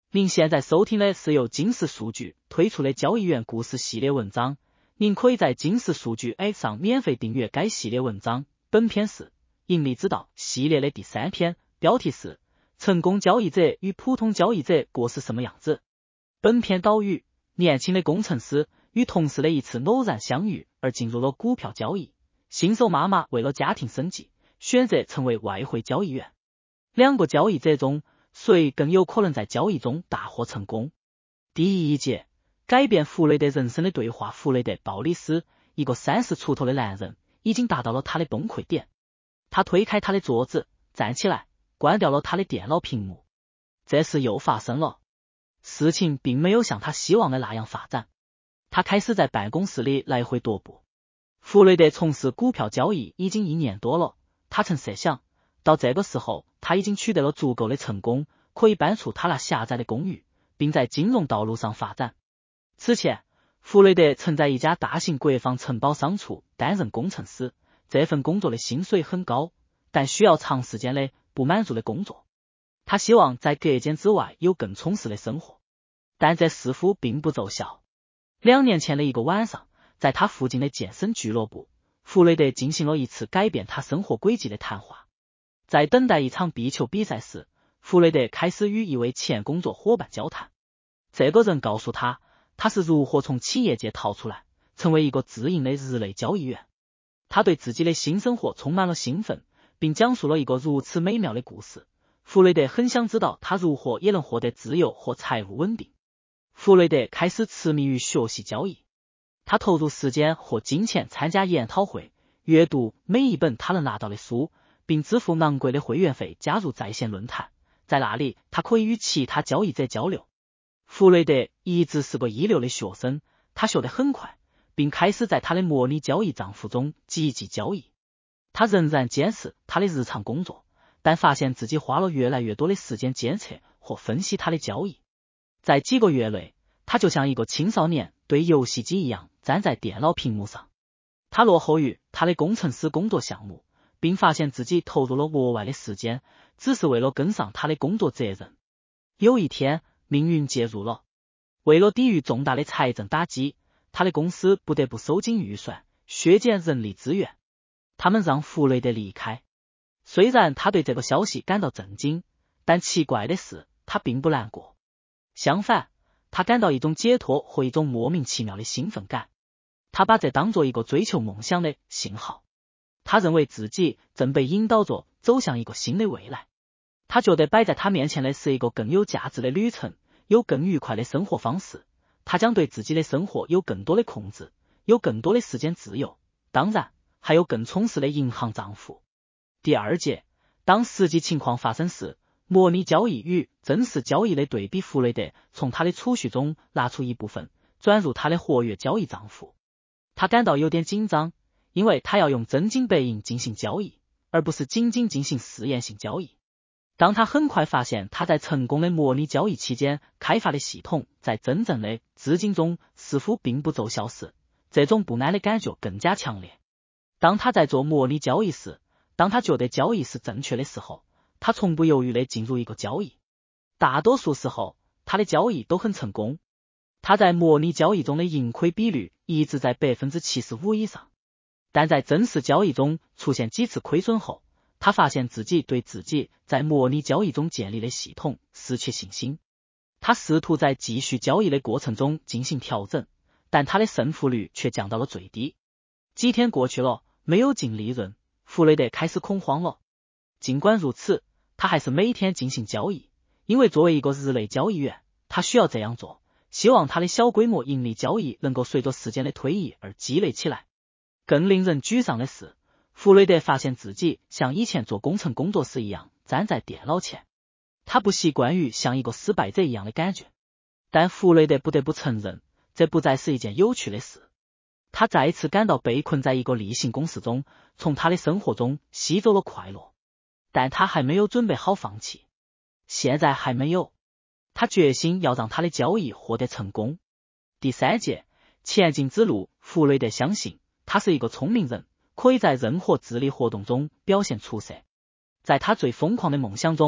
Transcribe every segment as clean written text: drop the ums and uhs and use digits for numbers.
您现在收听的是由金石数据推出的交易员故事系列文章，您可以在金石数据 App 上免费订阅该系列文章。本篇是盈利之道系列的第3篇，标题是成功交易者与普通交易者各是什么样子。本篇导语：年轻的工程师与同事的一次偶然相遇而进入了股票交易。新手妈妈为了家庭生计，选择成为外汇交易员。两个交易者中，谁更有可能在交易中大获成功？第一节，改变弗雷德人生的对话。弗雷德·鲍里斯，一个30出头的男人，已经达到了他的崩溃点。他推开他的桌子，站起来，关掉了他的电脑屏幕。这事又发生了。事情并没有像他希望的那样发展。他开始在办公室里来回踱步。弗雷德从事股票交易已经1年多了，他曾设想，到这个时候他已经取得了足够的成功，可以搬出他那狭窄的公寓，并在金融道路上发展。此前，弗雷德曾在一家大型国防承包商处担任工程师，这份工作的薪水很高，但需要长时间的不满足的工作。他希望在隔间之外有更充实的生活，但这似乎并不奏效。2年前的一个晚上，在他附近的健身俱乐部，弗雷德进行了一次改变他生活轨迹的谈话。在等待一场壁球比赛时，弗雷德开始与一位前工作伙伴交谈。这个人告诉他，他是如何从企业界逃出来，成为一个自营的日内交易员。他对自己的新生活充满了兴奋，并讲述了一个如此美妙的故事。弗雷德很想知道他如何也能获得自由和财务稳定。弗雷德开始痴迷于学习交易，他投入时间和金钱参加研讨会，阅读每一本他能拿到的书，并支付昂贵的会员费加入在线论坛，在那里他可以与其他交易者交流。弗雷德一直是个一流的学生，他学得很快，并开始在他的模拟交易账户中积极交易。他仍然坚持他的日常工作，但发现自己花了越来越多的时间监测和分析他的交易。在几个月内，他就像一个青少年对游戏机一样站在电脑屏幕上。他落后于他的工程师工作项目，并发现自己投入了额外的时间，只是为了跟上他的工作责任。有一天，命运介入了。为了抵御重大的财政打击，他的公司不得不收紧预算，削减人力资源。他们让弗雷德离开。虽然他对这个消息感到震惊，但奇怪的是，他并不难过。相反，他感到一种解脱和一种莫名其妙的兴奋感。他把这当作一个追求梦想的信号。他认为自己正被引导着走向一个新的未来。他觉得摆在他面前的是一个更有价值的旅程，有更愉快的生活方式。他将对自己的生活有更多的控制，有更多的时间自由，当然还有更充实的银行账户。第2节，当实际情况发生时，模拟交易与真实交易的对比。弗雷德从他的储蓄中拿出一部分，转入他的活跃交易账户。他感到有点紧张，因为他要用真金白银进行交易，而不是仅仅进行试验性交易。当他很快发现他在成功的模拟交易期间开发的系统在真正的资金中似乎并不奏效时，这种不安的感觉更加强烈。当他在做模拟交易时，当他觉得交易是正确的时候，他从不犹豫地进入一个交易。大多数时候，他的交易都很成功。他在模拟交易中的盈亏比率一直在 75% 以上。但在真实交易中出现几次亏损后，他发现自己对自己在模拟交易中建立的系统失去信心。他试图在继续交易的过程中进行调整，但他的胜负率却降到了最低。几天过去了，没有净利润，弗雷德开始恐慌了。尽管如此，他还是每天进行交易，因为作为一个日内交易员，他需要这样做，希望他的小规模盈利交易能够随着时间的推移而积累起来。更令人沮丧的是，弗雷德发现自己像以前做工程工作时一样站在电脑前。他不习惯于像一个失败者一样的感觉，但弗雷德不得不承认，这不再是一件有趣的事。他再次感到被困在一个例行公事中，从他的生活中吸走了快乐。但他还没有准备好放弃。现在还没有。他决心要让他的交易获得成功。第3节，前进之路。弗雷德相信他是一个聪明人，可以在任何智力活动中表现出色。在他最疯狂的梦想中，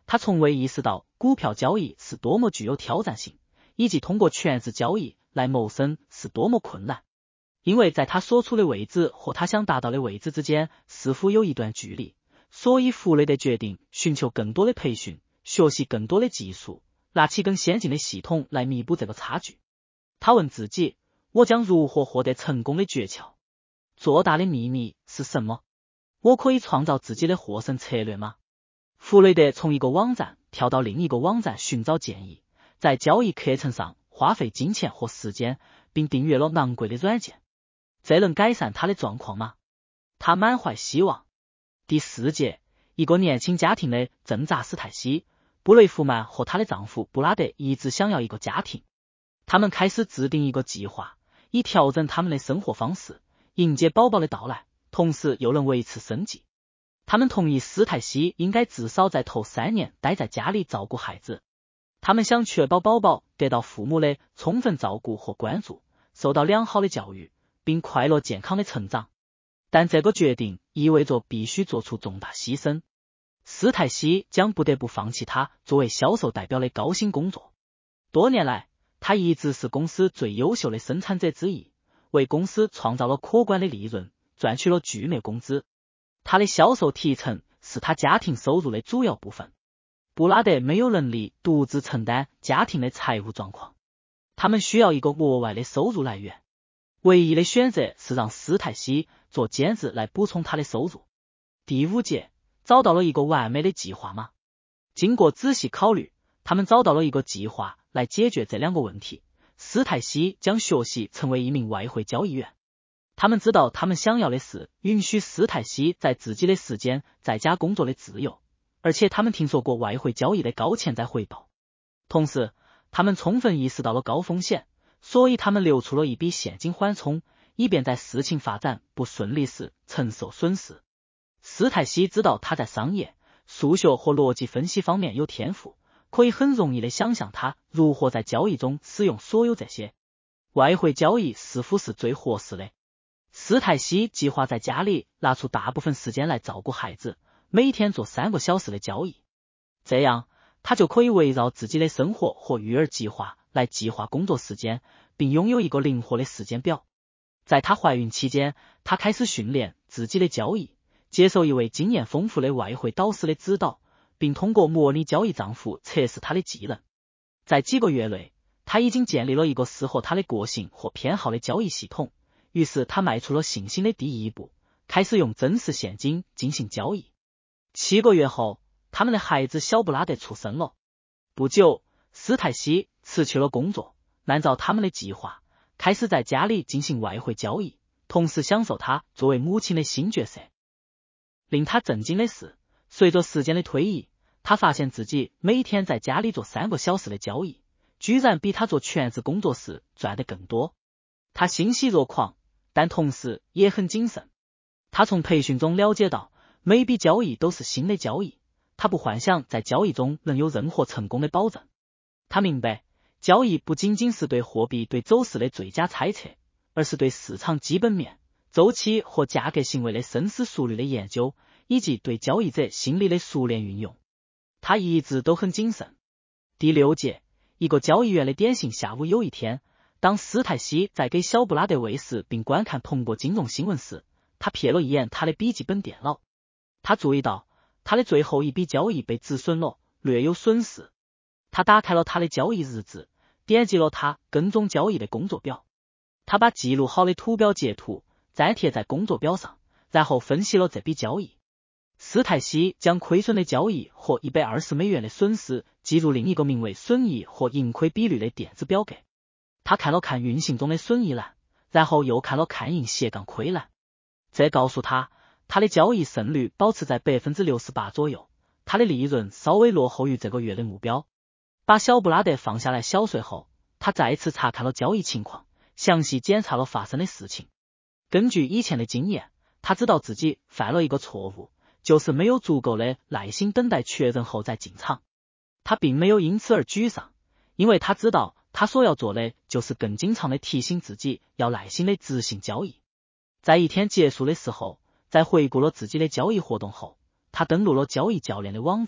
他从未意识到股票交易是多么具有挑战性，以及通过全职交易来谋生是多么困难。因为在他所处的位置和他想达到的位置之间似乎有一段距离，所以弗雷德决定寻求更多的培训，学习更多的技术，拿起更先进的系统来弥补这个差距。他问自己，我将如何获得成功的诀窍？做大的秘密是什么？我可以创造自己的获胜策略吗？弗雷德从一个网站跳到另一个网站寻找建议，在交易课程上花费金钱和时间，并订阅了昂贵的软件。这能改善他的状况吗？他满怀希望。第4节，一个年轻家庭的挣扎。史泰西、布雷弗曼和她的丈夫布拉德一直想要一个家庭，他们开始制定一个计划，以调整他们的生活方式，迎接宝宝的到来，同时又能维持生计。他们同意史泰西应该至少在头3年待在家里照顾孩子，他们想确保宝宝得到父母的充分照顾和关注，受到良好的教育，并快乐健康的成长。但这个决定意味着必须做出重大牺牲。史泰西将不得不放弃他作为销售代表的高薪工作。多年来，他一直是公司最优秀的生产者之一，为公司创造了可观的利润，赚取了巨额工资。他的销售提成是他家庭收入的主要部分。布拉德没有能力独自承担家庭的财务状况，他们需要一个额外的收入来源。唯一的选择是让史泰西做兼职来补充他的收入。第5节，找到了一个完美的计划吗？经过仔细考虑，他们找到了一个计划来解决这2个问题。史泰西将学习成为一名外汇交易员。他们知道他们想要的是允许史泰西在自己的时间在家工作的自由，而且他们听说过外汇交易的高潜在回报。同时，他们充分意识到了高风险，所以他们留出了一笔现金缓冲，以便在事情发展不顺利时承受损失。史泰西知道他在商业、数学和逻辑分析方面有天赋，可以很容易地想象他如何在交易中使用所有这些。外汇交易似乎是最合适的。史泰西计划在家里拿出大部分时间来照顾孩子，每天做3个小时的交易，这样他就可以围绕自己的生活和育儿计划来计划工作时间，并拥有一个灵活的时间表。在她怀孕期间，她开始训练自己的交易，接受一位经验丰富的外汇导师的指导，并通过模拟交易账户测试她的技能。在几个月内，她已经建立了一个适合她的个性和偏好的交易系统，于是她迈出了信心的第一步，开始用真实现金进行交易。7个月后，他们的孩子小布拉德出生了。不久，史泰西辞去了工作，按照他们的计划，开始在家里进行外汇交易，同时享受他作为母亲的新角色。令他震惊的是，随着时间的推移，他发现自己每天在家里做3个小时的交易，居然比他做全职工作时赚得更多。他欣喜若狂，但同时也很谨慎。他从培训中了解到，每笔交易都是新的交易，他不幻想在交易中能有任何成功的保证。他明白，交易不仅仅是对货币对走势的最佳猜测，而是对市场基本面、周期和价格行为的深思熟虑的研究，以及对交易者心理的熟练运用。他一直都很谨慎。第6节，一个交易员的典型下午。有一天，当史泰西在给小布拉德喂食并观看通过金融新闻时，他瞥了一眼他的笔记本电脑。他注意到他的最后一笔交易被止损了，略有损失。他打开了他的交易日志，点击了他跟踪交易的工作表。他把记录好的图表截图粘贴在工作表上，然后分析了这笔交易。史泰西将亏损的交易和$120的损失记入另一个名为损益和盈亏比率的电子表格。他看了看运行中的损益栏，然后又看了看盈/亏栏。这告诉他，他的交易胜率保持在 68% 左右，他的利润稍微落后于这个月的目标。把小布拉德放下来小睡后，他再次查看了交易情况，详细检查了发生的事情。根据以前的经验，他知道自己犯了一个错误，就是没有足够的耐心等待确认后再进场。他并没有因此而沮丧，因为他知道他所要做的就是更经常的提醒自己要耐心的执行交易。在一天结束的时候，在回顾了自己的交易活动后，他登录了交易教练的网站，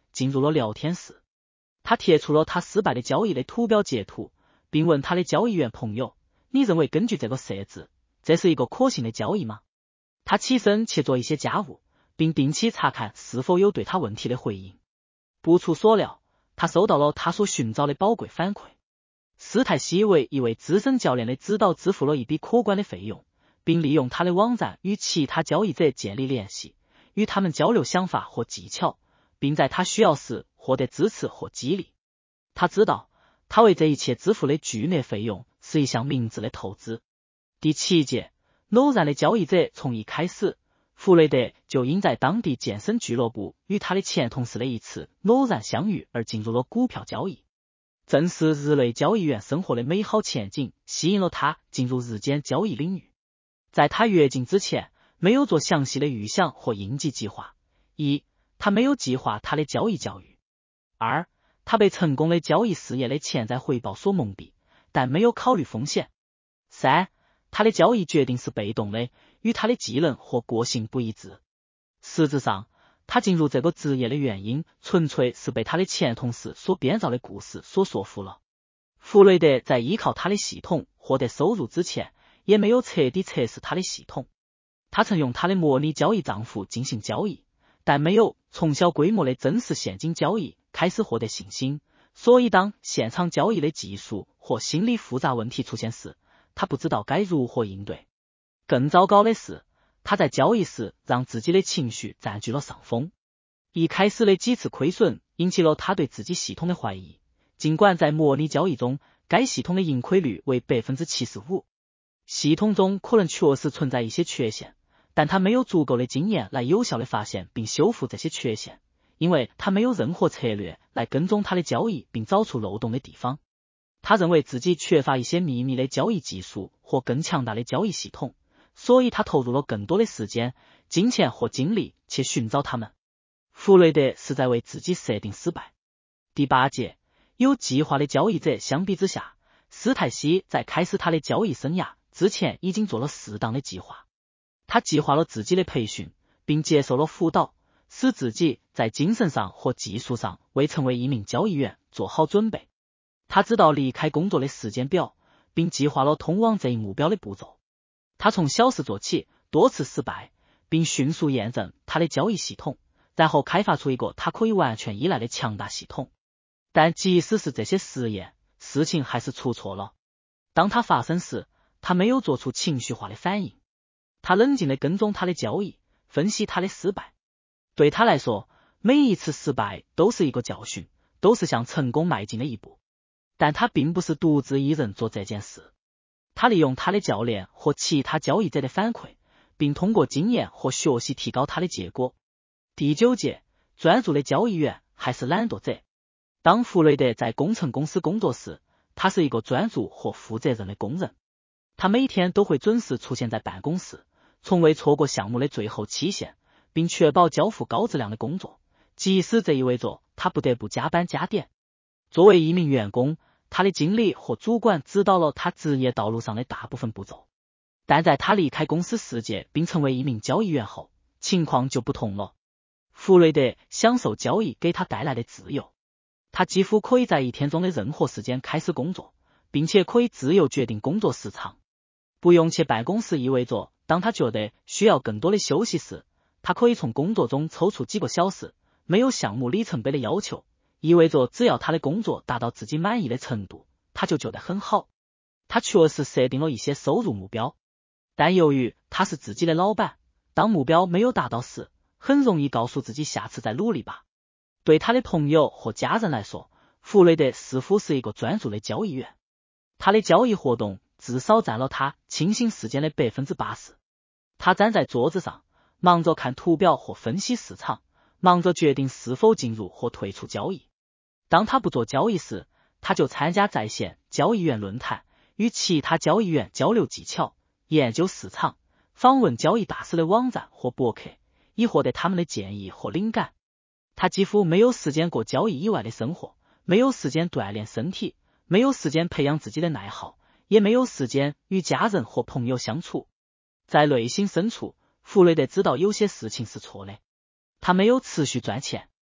进入了聊天室。他贴出了他失败的交易的图表截图，并问他的交易员朋友：“你认为根据这个设置，这是一个可信的交易吗？”他起身去做一些家务，并定期查看是否有对他问题的回应。不出所料，他收到了他所寻找的宝贵反馈。斯泰西为一位资深教练的指导支付了一笔可观的费用，并利用他的网站与其他交易者建立联系，与他们交流想法或技巧，并在他需要时获得支持或激励。他知道，他为这一切支付的巨额费用是一项明智的投资。第7节，偶然的交易者。从一开始，弗雷德就因在当地健身俱乐部与他的前同事的一次偶然相遇而进入了股票交易。正是日内交易员生活的美好前景吸引了他进入日间交易领域。在他跃进之前，没有做详细的预想或应急计划。一，他没有计划他的交易教育。二，他被成功的交易事业的潜在回报所蒙蔽，但没有考虑风险。三，他的交易决定是被动的，与他的技能或个性不一致。实质上，他进入这个职业的原因纯粹是被他的前同事所编造的故事所说服了。弗雷德在依靠他的系统获得收入之前，也没有彻底测试他的系统。他曾用他的模拟交易账户进行交易，但没有从小规模的真实现金交易开始获得信心，所以当现场交易的技术或心理复杂问题出现时，他不知道该如何应对。更糟糕的是，他在交易时让自己的情绪占据了上风。一开始的几次亏损引起了他对自己系统的怀疑，尽管在模拟交易中，该系统的盈亏率为 75%。系统中可能确实存在一些缺陷，但他没有足够的经验来有效地发现并修复这些缺陷，因为他没有任何策略来跟踪他的交易并找出漏洞的地方。他认为自己缺乏一些秘密的交易技术或更强大的交易系统，所以他投入了更多的时间、金钱或精力去寻找他们。弗雷德是在为自己设定失败。第8节，有计划的交易者相比之下，斯泰西在开始他的交易生涯之前已经做了适当的计划。他计划了自己的培训，并接受了辅导，使自己在精神上或技术上为成为一名交易员做好准备。他知道离开工作的时间表，并计划了通往这一目标的步骤。他从小事做起，多次失败，并迅速验证他的交易系统，然后开发出一个他可以完全依赖的强大系统。但即使是这些实验，事情还是出错了。当它发生时，他没有做出情绪化的反应。他冷静地跟踪他的交易，分析他的失败。对他来说，每一次失败都是一个教训，都是向成功迈进的一步。但他并不是独自一人做这件事。他利用他的教练或其他交易者的反馈，并通过经验或学习提高他的结果。第9节，专注的交易员还是懒惰者。当弗雷德在工程公司工作时，他是一个专注或负责任的工人。他每天都会准时出现在办公室，从未错过项目的最后期限，并确保交付高质量的工作，即使这意味着他不得不加班加点。作为一名员工，他的经理或主管指导了他职业道路上的大部分步骤。但在他离开公司世界并成为一名交易员后，情况就不同了。弗雷德享受交易给他带来的自由。他几乎可以在一天中的任何时间开始工作，并且可以自由决定工作时长。不用去办公室意味着，当他觉得需要更多的休息时，他可以从工作中抽出几个小时。没有项目里程碑的要求，意味着只要他的工作达到自己满意的程度，他就觉得很好。他确实设定了一些收入目标，但由于他是自己的老板，当目标没有达到时，很容易告诉自己下次再努力吧。对他的朋友或家人来说，弗雷德似乎是一个专注的交易员。他的交易活动至少占了他清醒时间的 80%。他站在桌子上，忙着看图表或分析市场，忙着决定是否进入或退出交易。当他不做交易时，他就参加在线交易员论坛，与其他交易员交流技巧，研究市场，访问交易大师的网站或博客，以获得他们的建议或灵感。他几乎没有时间过交易以外的生活，没有时间锻炼身体，没有时间培养自己的爱好，也没有时间与家人或朋友相处。在内心深处，弗雷德知道有些事情是错的。他没有持续赚钱。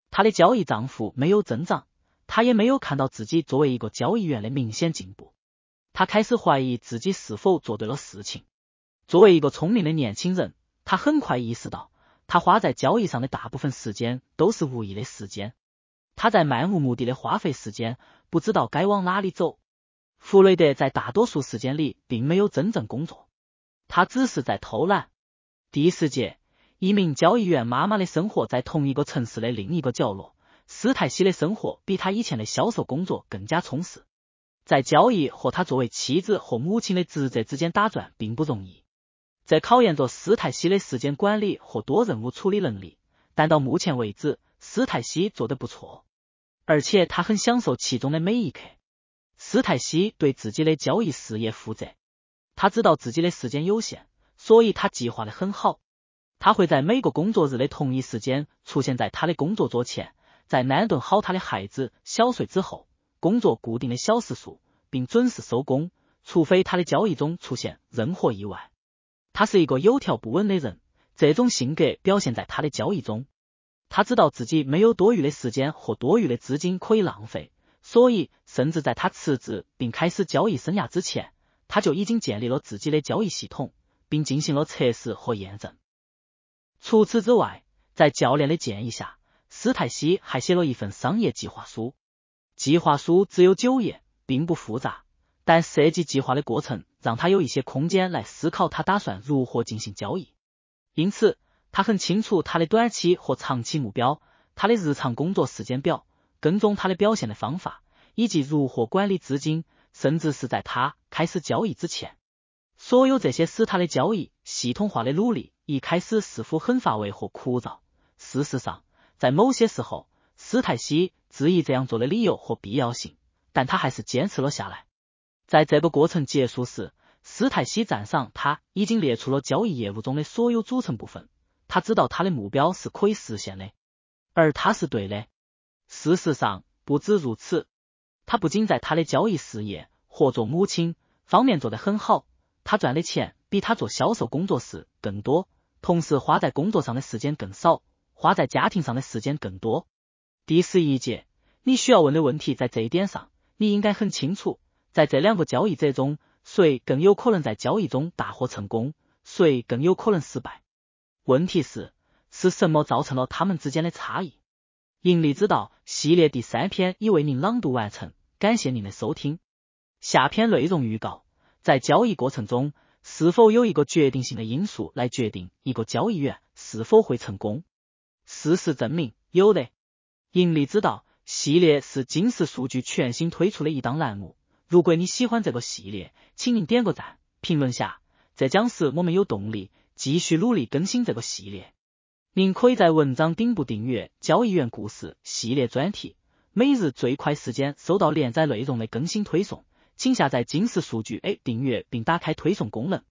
他的交易账户没有增长，他也没有看到自己作为一个交易员的明显进步。他开始怀疑自己是否做对了事情。作为一个聪明的年轻人，他很快意识到，他花在交易上的大部分时间都是无益的时间。他在漫无目的的花费时间，不知道该往哪里走。弗雷德在大多数时间里并没有真正工作，他只是在偷懒。第10节，一名交易员妈妈的生活在同一个城市的另一个角落。斯泰西的生活比他以前的销售工作更加充实。在交易和他作为妻子和母亲的职责之间打转并不容易，这考验着斯泰西的时间管理和多任务处理能力，但到目前为止，斯泰西做得不错，而且他很享受其中的每一刻。斯泰西对自己的交易事业负责，他知道自己的时间有限，所以他计划得很好。他会在每个工作日的同一时间出现在他的工作桌前，在安顿好他的孩子小睡之后，工作固定的小时数，并准时收工，除非他的交易中出现任何意外。他是一个有条不紊的人，这种性格表现在他的交易中。他知道自己没有多余的时间或多余的资金可以浪费，所以甚至在他辞职并开始交易生涯之前，他就已经建立了自己的交易系统，并进行了测试和验证。除此之外，在教练的建议下，斯泰西还写了一份商业计划书。计划书只有9页，并不复杂，但设计计划的过程让他有一些空间来思考他打算如何进行交易。因此，他很清楚他的短期和长期目标，他的日常工作时间表，跟踪他的表现的方法，以及如何管理资金，甚至是在他开始交易之前。所有这些使他的交易系统化的努力一开始似乎很乏味和枯燥。事实上，在某些时候，斯泰西质疑这样做的理由和必要性，但他还是坚持了下来。在这个过程结束时，斯泰西赞赏他已经列出了交易业务中的所有组成部分，他知道他的目标是可以实现的，而他是对的。事实上，不止如此，他不仅在他的交易事业或做母亲方面做得很好，他赚的钱比他做销售工作时更多，同时花在工作上的时间更少，花在家庭上的时间更多。第11节，你需要问的问题在这一点上，你应该很清楚，在这两个交易者中，谁更有可能在交易中大获成功，谁更有可能失败。问题是什么造成了他们之间的差异？盈利之道系列第3篇已为您朗读完成，感谢您的收听。下篇内容预告，在交易过程中，是否有一个决定性的因素来决定一个交易员是否会成功？事实证明，有的。盈利之道系列是金石数据全新推出的一档栏目，如果你喜欢这个系列，请您点个赞，评论下，这将使我们有动力继续努力更新这个系列。您可以在文章顶部订阅交易员故事系列专题，每日最快时间收到连载内容的更新推送，请下载金石数据 A 订阅并打开推送功能。